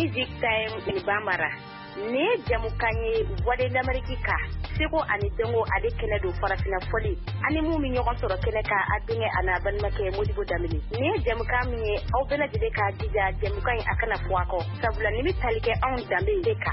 music time in Bambara. Ne jamukanye wade d'Amerika. Seko ani dengo ade kene do farafina foli. Ani mu mi nyogon soro kene ka adinge ana ban make Modibo Damili. Ne jamuka mi au bena jide ka dija jamukanye akana fuako. Sabula nimi talike on dambe deka.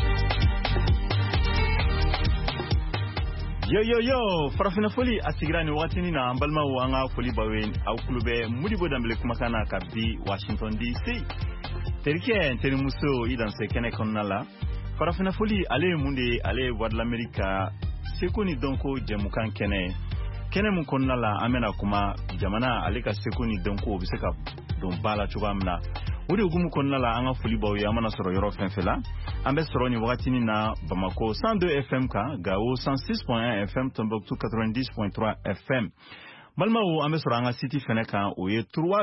Yo farafina foli asigirani watini na ambalma wanga foli bawen au kulube Modibo Damili kumakana kabi Washington DC. Terike teri muso idan se kene konnala farafina foli ale munde ale wad l'Amerika sekoni donko jemukan kene mun konnala amena kuma jamana ale ka sekoni donko biseka don bala chugamna wodi gumu konnala anga foli bawe amana soro yoro fenfela ambe soro ni wakatini na Bamako 102 FM ka Gao 106.1 FM Tombouctou 90.3 FM Malma o ambe soro anga city feneka oye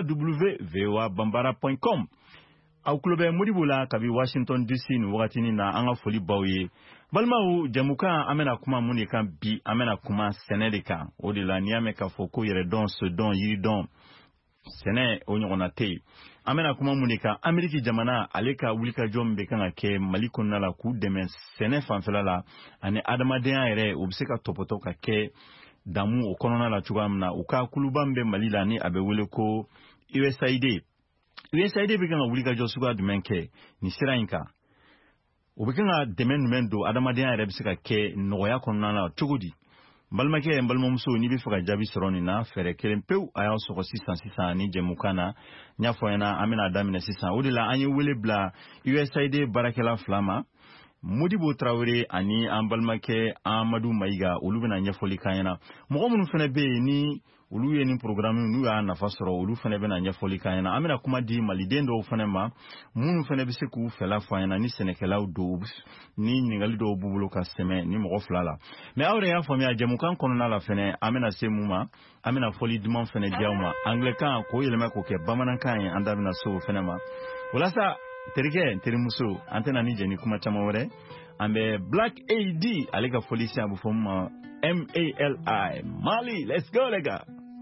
www.voabambara.com au kulube Modibo la kabi Washington DC ni wakatini na anga foli bawe balmawu jamuka amena kuma munika bi amena kuma senelika odila ni ameka foko yere don se don yiri don sene onyogonate amena kuma munika Ameriki jamana aleka wulika jombe kanga ke malikonna la ku deme sene fanfela la ane adamaden ere obseka topoto ka ke damu okonona la chugamna uka kulubambe malila ni abewele ko USAID bikanga wulika josuga dumenke ni sirainka ubikanga demen mendo adamaden ere bisika ke noya konna la chugudi balmake balmomso ni bi faka jabi soroni na fere kelempeu aya soko 600 ni jemukana nyafoyana amina damina 600 odila anyi wele bla USAID barakela flama Modibo Traoré ani ambalmake Amadou Maiga ulubena nyafoli kanyana mogomun fene be ni ulu ye ni programme nu ya nafa soro ulu fene be na nyafoli kanyana amina kuma di malidendo fene ma munu fene be se ku fela fanyana ni senekela do ni ningali do bubulo ka seme ni mogo flala me awre ya famia jemukan kono la fene amina semuma amina foli dimon fene diawma anglican ko yelema ko ke bamanan kan andamina so fene ma wala sa terike terimuso antena ni jeni kuma chamawore ambe Black AD alega folisi abu foma MALI Mali. Let's go lega.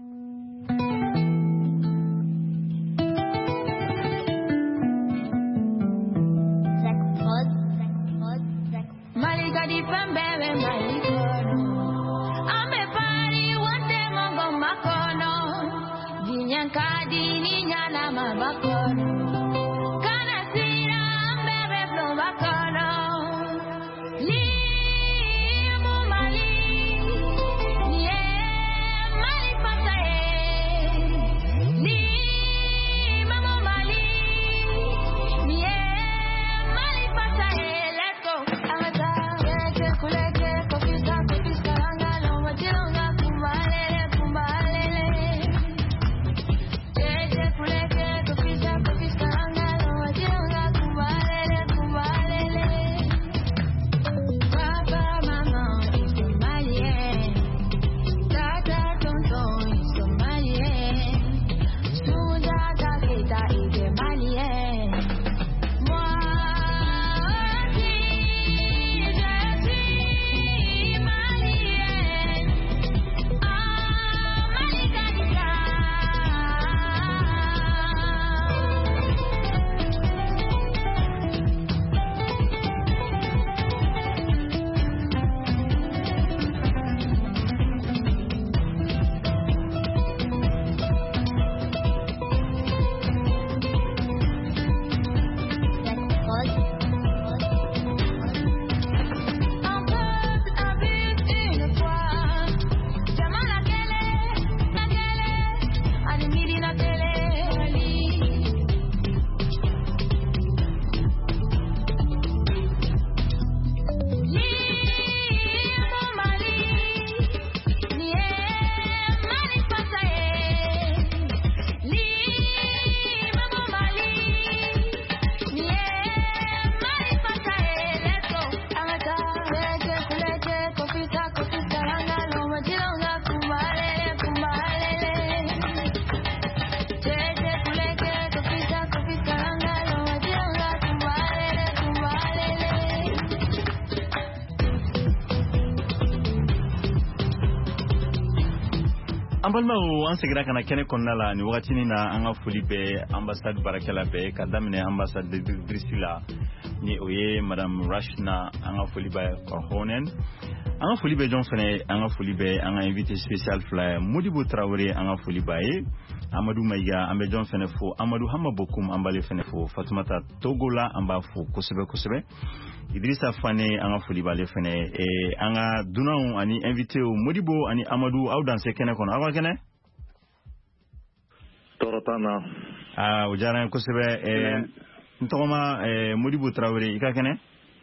Mali got the pembele Mali kono ambe pari wante mongo makono dinyankadi ni nyana mabakono Kufisa Ambalma an segira kana kene konna la ni wakati ni na an ka foli bɛ ambassade barakɛla bɛɛ ka daminɛ ambassade de Brisila ni o ye madame Rashna an ka foli bɛ Honen an ka foli bɛ jɔn fɛnɛ an ka foli bɛ an ka invité spécial fila Modibo Traoré an ka foli b'a ye Amadou Maïga an bɛ jɔn fɛnɛ fo Amadou Hamabokoum an b'ale fɛnɛ fo Fatumata Togola an b'a fo kosɛbɛ kosɛbɛ Idrissa Fane an ka foli b'ale fɛnɛ an ka dunanw ani invité Modibo ani Amadou aw dan se kɛnɛ kɔnɔ aw ka kɛnɛ Torotana o diyara n ye kosɛbɛ n tɔgɔma Modibo Traoré i ka kɛnɛ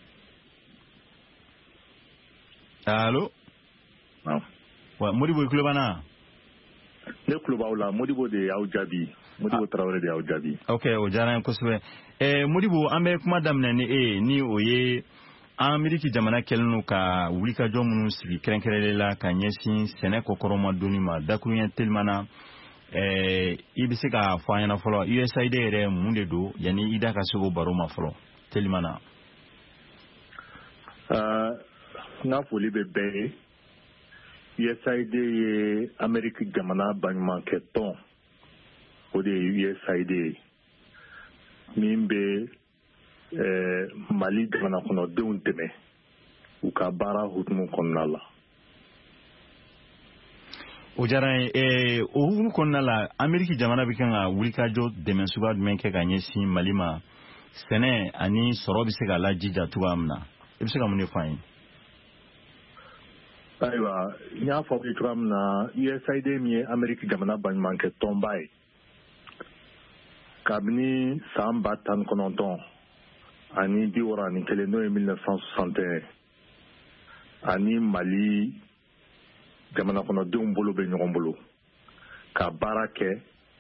allo wa Modibo i tulo b'an na ne tulo b'aw la Modibo de y'aw jaabi Modibo Traoré de y'aw jaabi ok o diyara n ye kosɛbɛ Modibo an bɛ kuma daminɛ ni e ni o ye Ameriki jamana kɛlen don ka wulikajɔ minnu sigi kɛrɛnkɛrɛnlen la ka ɲɛsin sɛnɛ kɔkɔrɔma donni ma dakuruɲɛ teliman na I bɛ se ka fɔ an ɲɛna fɔlɔ USAID yɛrɛ mun de don yanni i da ka se o baro ma fɔlɔ teliman na n ka foli bɛ bɛɛ ye USAID ye Ameriki jamana baɲumankɛ tɔn o de ye USAID ye min bɛ Mali jamana kɔnɔdenw dɛmɛ u ka baara hukumu kɔnɔna la o diyara n ye o hukumu kɔnɔna la Ameriki jamana bɛ kan ka wulikajɔ dɛmɛ suguya jumɛn kɛ ka ɲɛsin Mali ma sɛnɛ ani sɔrɔ bɛ se ka lajija cogoya min na i bɛ se ka mun de fɔ an ye ayiwa n y'a fɔ aw ye cogoya min na USAID min ye Ameriki jamana baɲumankɛ tɔnba ye kabini san 1961 ani 61 n'o ye 1961 ani Mali jamana kɔnɔdenw bolo bɛ ɲɔgɔn bolo ka baara kɛ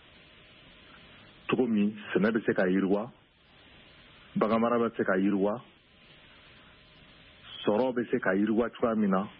cogo min sɛnɛ bɛ se ka yiriwa baganmara bɛ se ka yiriwa sɔrɔ bɛ se ka yiriwa cogoya min na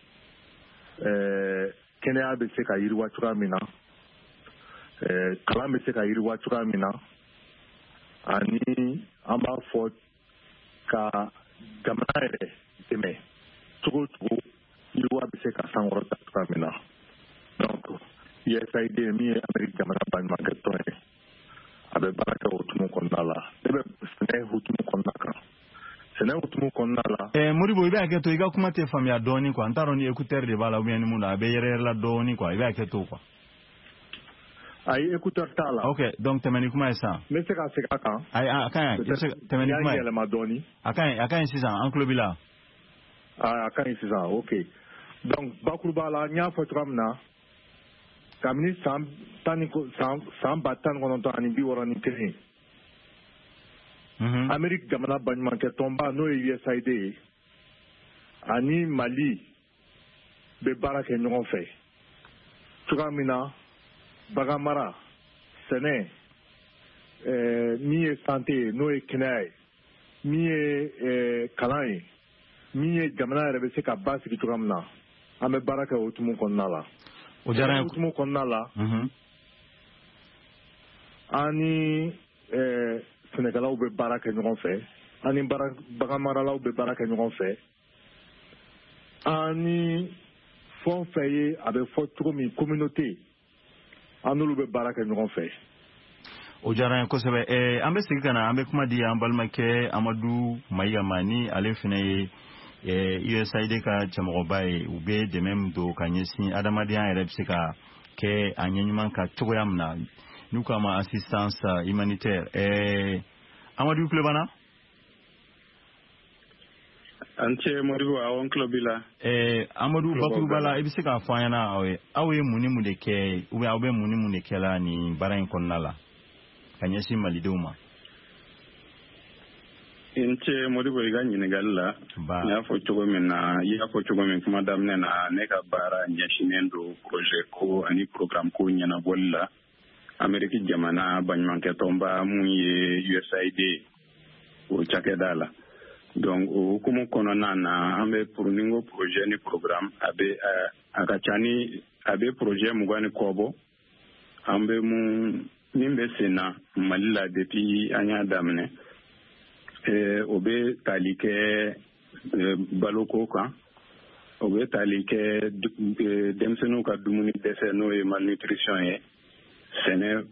kɛnɛya bɛ se ka yiriwa cogoya min na kalan bɛ se ka yiriwa cogoya min na ani an b'a fɔ ka jamana yɛrɛ dɛmɛ cogo cogo yiriwa bɛ se ka sankɔrɔta cogoya min na donc USAID min ye Ameriki jamana baɲumankɛ tɔn ye a bɛ baara kɛ hukumu kɔnɔna la ne bɛ sɛnɛ hukumu kɔnɔna kan sɛnɛ hukumu kɔnɔna la Modibo i bɛ hakɛ to i ka kuma tɛ faamuya dɔɔni quoi n t'a dɔn ni écouteur de b'a la ou bien ni mun don a bɛ yɛrɛyɛrɛ la dɔɔni quoi i bɛ hakɛ to quoi ayi écouteur t'a la ok donc tɛmɛ ni kuma ye sisan n bɛ se ka segin a kan ayi a ka ɲi tɛmɛ ni kuma ye yɛlɛma dɔɔni a ka ɲi sisan an tulo b'i la a ka ɲi sisan ok donc bakuruba la n y'a fɔ cogoya min na kabini san 1961 ani 61 Ameriki jamana baɲumankɛ tɔnba n'o ye USAID ye ani Mali bɛ baara kɛ ɲɔgɔn fɛ cogoya min na baganmara sɛnɛ min ye santé ye n'o ye kɛnɛya ye min ye kalan ye min ye jamana yɛrɛ bɛ se ka basigi cogoya min na an bɛ baara kɛ o hukumu kɔnɔna la o diyara n ye hukumu kɔnɔna la an ni sɛnɛkɛlaw bɛ baara kɛ ɲɔgɔn fɛ an ni baganmaralaw bɛ baara kɛ ɲɔgɔn fɛ an ni fɛn o fɛn ye a bɛ fɔ cogo min communauté an n'olu bɛ baara kɛ ɲɔgɔn fɛ o diyara n ye kosɛbɛ an bɛ segin ka na an bɛ kuma di an balimakɛ Amadou Maïga ma ni ale fana ye USAID ka cɛmɔgɔba ye u bɛ dɛmɛ min don ka ɲɛsin adamadenya yɛrɛ bɛ se ka kɛ a ɲɛɲuman ka cogoya min na n'u k'a ma assistance humanitaire Amadou i tulo b'an na an cɛ Modibo awɔ n tulo b'i la Amadou bakuruba la i bɛ se k'a fɔ an ɲɛna aw ye mun ni mun de kɛ ou bien aw bɛ mun ni mun de kɛla nin baara in kɔnɔna la ka ɲɛsin malidenw ma n cɛ Modibo i ka ɲininkali la n y'a fɔ cogo min na i y'a fɔ cogo min kuma daminɛ na ne ka baara ɲɛsinnen don projet ko ani programme ko ɲɛnabɔli la Ameriki jamana baɲumankɛ tɔnba mun ye USAID o cakɛda la donc o hukumu kɔnɔna na an bɛ ni ko projet ni programme a ka ca ni a bɛ projet 20 ni kɔ bɔ an bɛ min bɛ sen na Mali la depuis an y'a daminɛ o bɛ tali kɛ baloko kan o bɛ tali kɛ denmisɛnninw ka dumuni dɛsɛ n'o ye malnutrition ye sɛnɛ